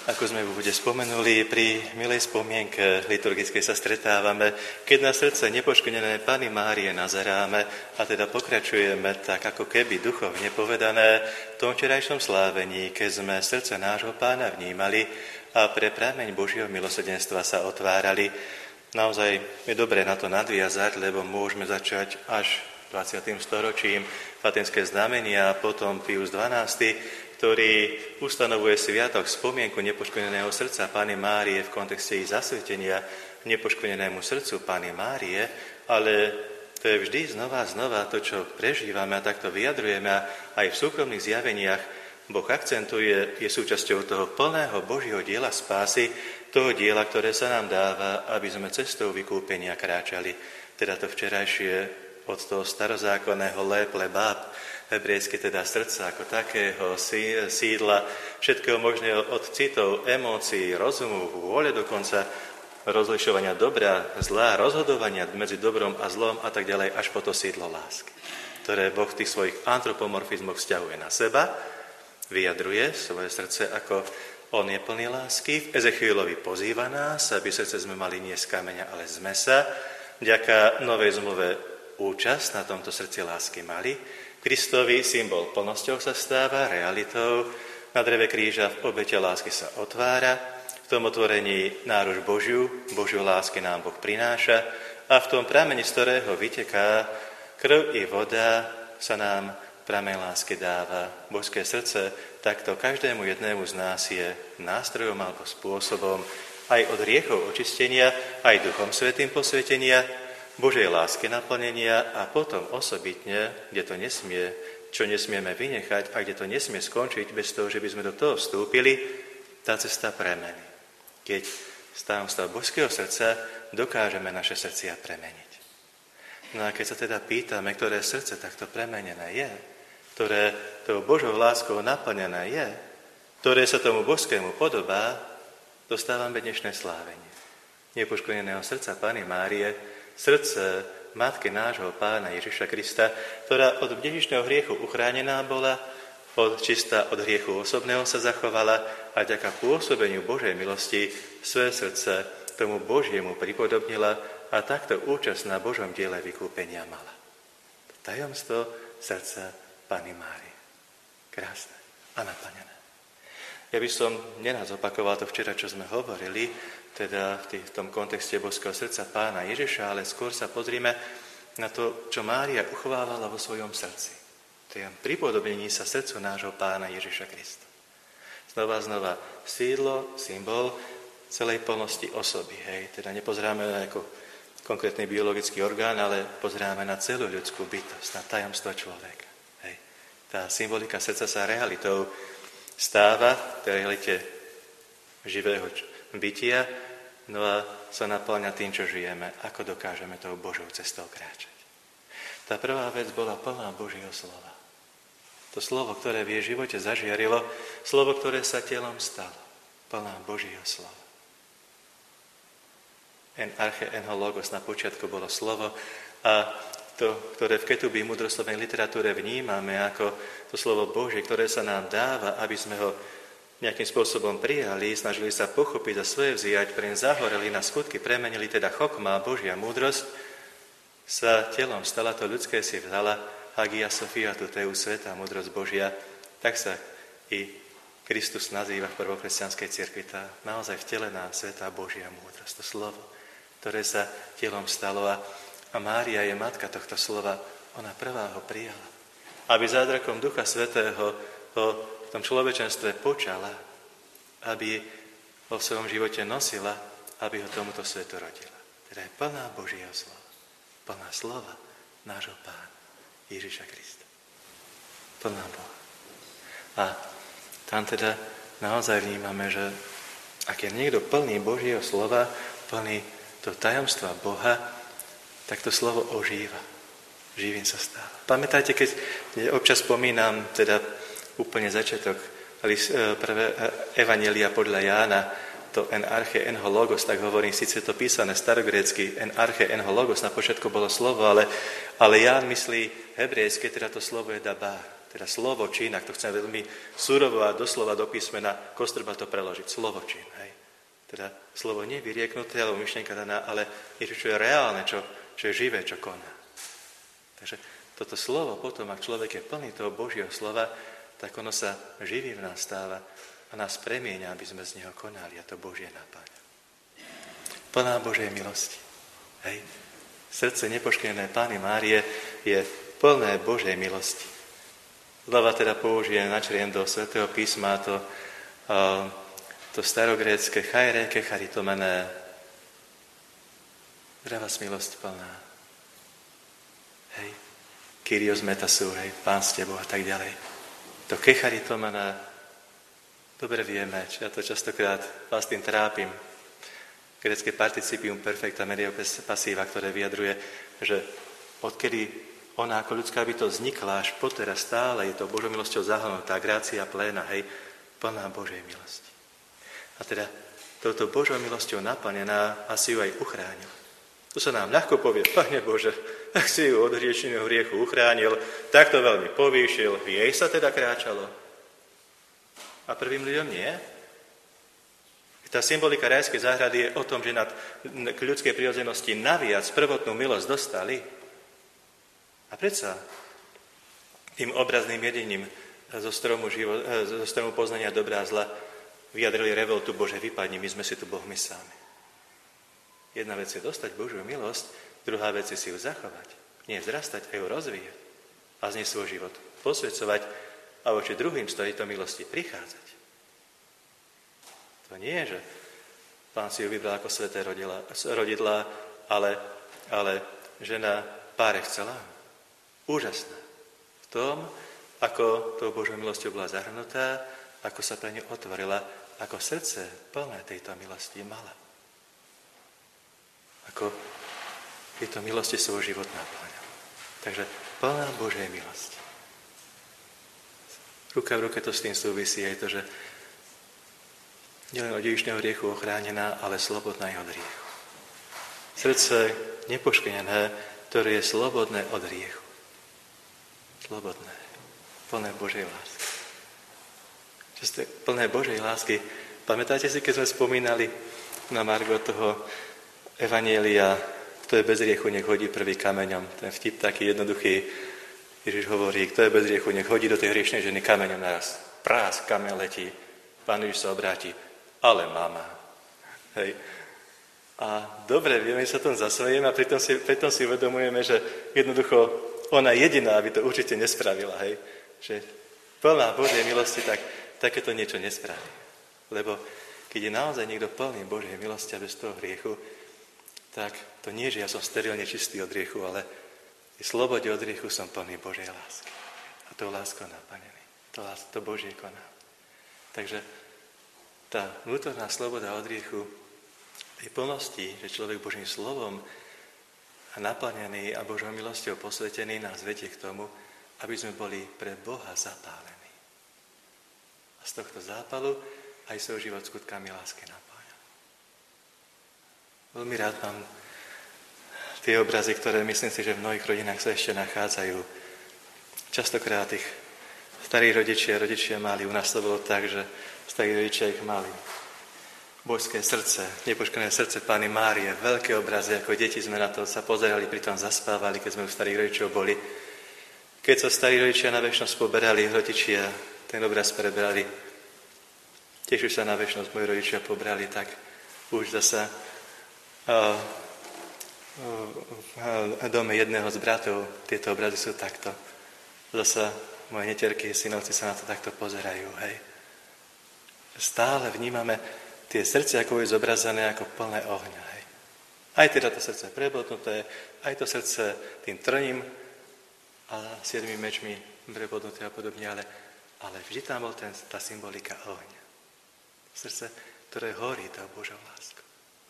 Ako sme v úvode spomenuli, pri milej spomienke liturgickej sa stretávame, keď na srdce nepoškvrnené Panny Márie nazeráme a teda pokračujeme tak ako keby duchovne povedané v tom včerajšom slávení, keď sme srdce nášho Pána vnímali a pre prameň Božieho milosrdenstva sa otvárali. Naozaj je dobré na to nadviazať, lebo môžeme začať až 20. storočím Fatimské znamenia a potom Pius XII, ktorý ustanovuje sviatok spomienku nepoškvrneného srdca Panny Márie v kontexte ich zasvetenia nepoškvrnenému srdcu Panny Márie, ale to je vždy znova to, čo prežívame a takto vyjadrujeme a aj v súkromných zjaveniach Boh akcentuje, je súčasťou toho plného Božieho diela spásy, toho diela, ktoré sa nám dáva, aby sme cestou vykúpenia kráčali. Teda to včerajšie od toho starozákonného lep, lebab, hebrejské teda srdca ako takého, sídla, všetkého možného od citov, emócií, rozumu, vôle dokonca, rozlišovania dobra, zla, rozhodovania medzi dobrom a zlom a tak ďalej, až po to sídlo lásky, ktoré Boh v tých svojich antropomorfizmoch vzťahuje na seba, vyjadruje svoje srdce ako on je plný lásky. V Ezechielovi pozýva nás, aby srdce sme mali nie z kameňa, ale z mesa. Vďaka novej zmluve účasť na tomto srdci lásky mali. Kristovi symbol plnosťou sa stáva, realitou. Na dreve kríža v obete lásky sa otvára. V tom otvorení náruč Božiu lásky nám Boh prináša. A v tom prameni, z ktorého vyteká krv i voda, sa nám prameň lásky dáva. Božské srdce takto každému jednému z nás je nástrojom alebo spôsobom aj od hriechov očistenia, aj Duchom Svätým posvetenia, Božej lásky naplnenia a potom osobitne, kde to nesmie, čo nesmieme vynechať a kde to nesmie skončiť bez toho, že by sme do toho vstúpili, tá cesta premeny. Keď z tajomstva Božského srdca dokážeme naše srdcia premeniť. No a keď sa teda pýtame, ktoré srdce takto premenené je, ktoré tou Božou láskou naplnené je, ktoré sa tomu božskému podobá, dostávame dnešné slávenie. Nepoškvrneného srdca Panny Márie, srdce Matky nášho Pána Ježiša Krista, ktorá od dedičného hriechu uchránená bola, čistá od hriechu osobného sa zachovala a vďaka pôsobeniu Božej milosti svoje srdce tomu Božiemu pripodobnila a takto účasť na Božom diele vykúpenia mala. Tajomstvo srdca Panny Márie. Krásne a naplnené. Ja by som neraz opakoval to včera, čo sme hovorili, teda v tom kontexte božského srdca Pána Ježiša, ale skôr sa pozrime na to, čo Mária uchovávala vo svojom srdci. To je pripodobnení sa srdcu nášho Pána Ježiša Krista. Znova sídlo, symbol celej plnosti osoby. Hej. Teda nepozeráme na ako konkrétny biologický orgán, ale pozeráme na celú ľudskú bytosť, na tajomstvo človeka. Hej. Tá symbolika srdca sa realitou stáva v tej realite živého bytia, no a sa naplňa tým, čo žijeme, ako dokážeme tou Božou cestou kráčať. Tá prvá vec bola plná Božieho slova. To slovo, ktoré v jej živote zažiarilo, slovo, ktoré sa telom stalo. Plná Božieho slova. En arche en ho logos, na počiatku bolo slovo a to, ktoré v Ketubi múdroslovnej literatúre vnímame ako to slovo Božie, ktoré sa nám dáva, aby sme ho nejakým spôsobom prijali, snažili sa pochopiť a svoje vziať, preň zahoreli na skutky, premenili teda chokma, Božia múdrosť, sa telom stala, to ľudské si vzala, Hagia Sophia, to je svätá múdrosť Božia, tak sa i Kristus nazýva v prvokresťanskej cirkvi, tá naozaj vtelená svätá Božia múdrosť, to slovo, ktoré sa telom stalo a Mária je matka tohto slova, ona prvá ho prijala, aby zázrakom Ducha Svätého ho v tom človečenstve počala, aby vo svojom živote nosila, aby ho tomuto svetu rodila. Teda je plná Božieho slova, plná slova nášho Pána Ježiša Krista. Plná Boha. A tam teda naozaj vnímame, že ak je niekto plný Božieho slova, plný to tajomstva Boha, tak to slovo ožíva. Živým sa stáva. Pamätáte, keď občas spomínam teda úplne začiatok prvé evanjelia podľa Jána, to en arche en ho logos, tak hovorím, síce to písané starogrécky, en arche en ho logos, na počiatku bolo slovo, ale Ján myslí hebrejské, teda to slovo je dabar. teda slovo čin, ak to chcem veľmi surovo a doslova do písmena, kostrba to preložiť, slovo čin, hej. Teda slovo nie vyrieknuté, alebo myšlienka daná, ale niečo, čo je reálne, čo je živé, čo koná. Takže toto slovo potom, ak človek je plný toho Božieho slova, tak ono sa živý v nás stáva a nás premieňa, aby sme z neho konali a to Božie napáňa. Plná Božej milosti. Hej. Srdce nepoškvrnené Panny Márie je plné Božej milosti. Znova teda použijem, načriem do Svätého písma to starogrécke chajreke charitomené. Pre vás milosť plná. Hej. Kyrios metasou, hej, Pán s tebou a tak ďalej. To kecharitomena, dobre vieme, ja to častokrát vás tým trápim. Grécke participium perfecta medio passiva, ktoré vyjadruje, že odkedy ona ako ľudská bytosť vznikla, až poteraz stále je to Božou milosťou zahrnutá, grácia pléna, hej, plná Božej milosti. A teda touto Božou milosťou naplnená asi ju aj uchránil. To sa nám ľahko povie, Pane Bože, ak si ju od hriečného hriechu uchránil, tak to veľmi povýšil, jej sa teda kráčalo. A prvým ľuďom nie? Tá symbolika rajskej záhrady je o tom, že k ľudskej prirodzenosti naviac prvotnú milosť dostali. A predsa tým obrazným jedením zo stromu poznania dobrá a zla vyjadrili revoltu, Bože, vypadni, my sme si tu Bohmi sami. Jedna vec je dostať Božiu milosť, druhá vec je si ju zachovať. Nie vzrastať, a ju rozvíjať. A z nej svoj život posvedzovať a voči druhým z tejto milosti prichádzať. To nie je, že Pán si ju vybral ako sväté rodidlá, ale žena páre chcela. Úžasná. V tom, ako tou Božou milosťou bola zahrnutá, ako sa pre ňu otvorila, ako srdce plné tejto milosti mala. Ako tejto milosti svoj život naplňa. Takže plná Božej milosti. Ruka v ruke to s tým súvisí aj to, že nielen od dedičného hriechu ochránená, ale slobodná aj od hriechu. Srdce nepoškvrnené, ktoré je slobodné od hriechu. Slobodné, plné Božej lásky. Často plné Božej lásky. Pamätáte si, keď sme spomínali na margo toho evanjelia, kto je bez hriechu, nech hodí prvý kameňom. Ten vtip taký jednoduchý. Ježiš hovorí, kto je bez hriechu, nech hodí do tej hriešnej ženy kameňom naraz. Prás, kameň letí. Pán Ježiš sa obráti. Ale mama. Hej. A dobre, vieme, že sa tom zasmejeme a pritom si uvedomujeme, že jednoducho ona jediná by to určite nespravila. Hej. Že plná Božej milosti, tak takéto niečo nespraví. Lebo keď je naozaj niekto plný Božej milosti a bez toho hriechu, tak to nie, že ja som sterilne čistý od hriechu, ale v slobode od hriechu som plný Božej lásky. A tou láskou naplnený. To Božie koná. Takže tá vnútorná sloboda od hriechu tej plnosti, že človek Božím slovom a naplnený a Božou milosťou posvetený nás vedie k tomu, aby sme boli pre Boha zapálení. A z tohto zápalu aj svoj život skutkami lásky napája. Veľmi rád mám tie obrazy, ktoré myslím si, že v mnohých rodinách sa ešte nachádzajú. Častokrát ich starí rodičia mali. U nás to bolo tak, že starí rodičia ich mali. Božské srdce, nepoškvrnené srdce Panny Márie, veľké obrazy, ako deti sme na to sa pozerali, pritom zaspávali, keď sme u starých rodičov boli. Keď sa starí rodičia na večnosť poberali, rodičia ten obraz prebrali. Tiež už sa na večnosť moji rodičia pobrali, tak už zasa v dome jedného z bratov tieto obrazy sú takto. Zasa moje neterky, synovci sa na to takto pozerajú, hej. Stále vnímame tie srdce, ako je zobrazené, ako plné ohňa, hej. Aj teda to srdce prebodnuté, aj to srdce tým trním a 7 mečmi prebodnuté a podobne, ale vždy tam bol tá symbolika ohňa. Srdce, ktoré horí tou Božou láskou.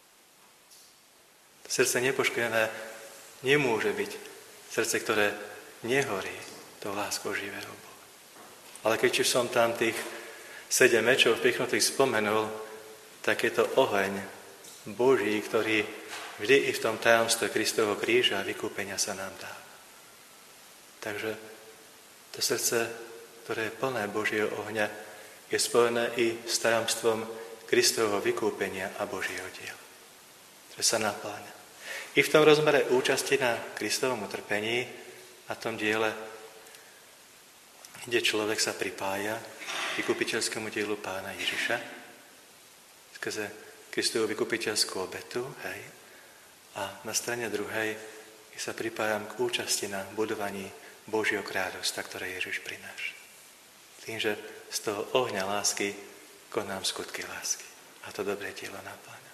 To srdce nepoškvrnené nemôže byť srdce, ktoré nehorí tou láskou živého Boha. Ale keď už som tam tých 7 mečov pichnutých spomenul, tak je to oheň Boží, ktorý vždy i v tom tajomstve Kristovho kríža a vykúpenia sa nám dá. Takže to srdce ktoré je plné Božieho ohňa, je spojené i s tajomstvom Kristovho vykúpenia a Božieho diela, ktoré sa napláňa. I v tom rozmere účasti na Kristovom utrpení a tom diele, kde človek sa pripája k vykupiteľskému dielu Pána Ježiša, skrze Kristovu vykupiteľskú obetu, hej, a na strane druhej sa pripájam k účasti na budovaní Božieho kráľovstva, ktoré Ježiš prináša. Tým, že z toho ohňa lásky konám skutky lásky. A to dobré dielo napláňa.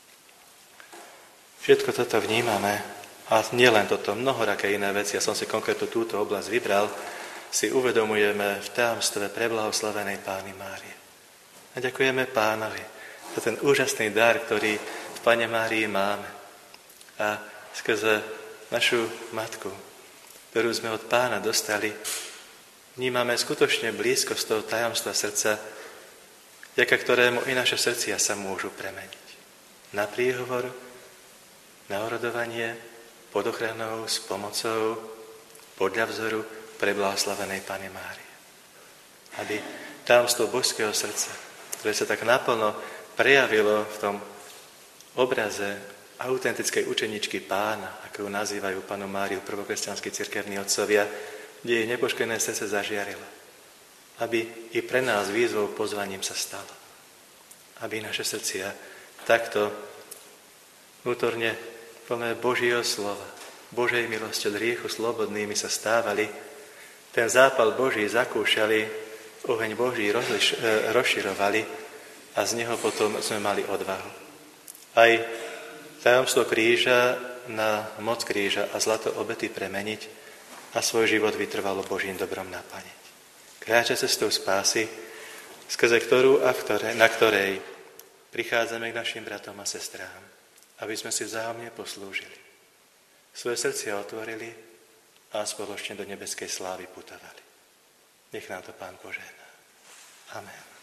Všetko toto vnímame, a nielen toto, mnohoraké iné veci, ja som si konkrétne túto oblasť vybral, si uvedomujeme v tajomstve preblahoslavenej Panny Márie. A ďakujeme Pánovi za ten úžasný dar, ktorý v Panne Márii máme. A skrze našu matku, ktorú sme od Pána dostali, vnímame skutočne blízko z toho tajomstva srdca, vďaka ktorému i naše srdcia sa môžu premeniť. Na príhovor, na orodovanie, pod ochranou, s pomocou, podľa vzoru preblahoslavenej Panny Márie. Aby tajomstvo božského srdca, ktoré sa tak naplno prejavilo v tom obraze autentickej učeničky Pána, ako ju nazývajú Pannu Máriu prvokresťanskí cirkevní otcovia, kde jej nepoškvrnené srdce zažiarilo. Aby i pre nás výzvou pozvaním sa stalo. Aby naše srdcia takto vnútorne plné Božieho slova, Božej milosti od hriechu slobodnými sa stávali, ten zápal Boží zakúšali, oheň Boží rozširovali a z neho potom sme mali odvahu. Aj tajomstvo kríža na moc kríža a zlato obety premeniť a svoj život vytrvalo Božím dobrom naplniť. Kráča cestou spásy, skrze ktorú a na ktorej prichádzame k našim bratom a sestrám, aby sme si vzájomne poslúžili. Svoje srdcia otvorili a spoločne do nebeskej slávy putovali. Nech nám to Pán požehná. Amen.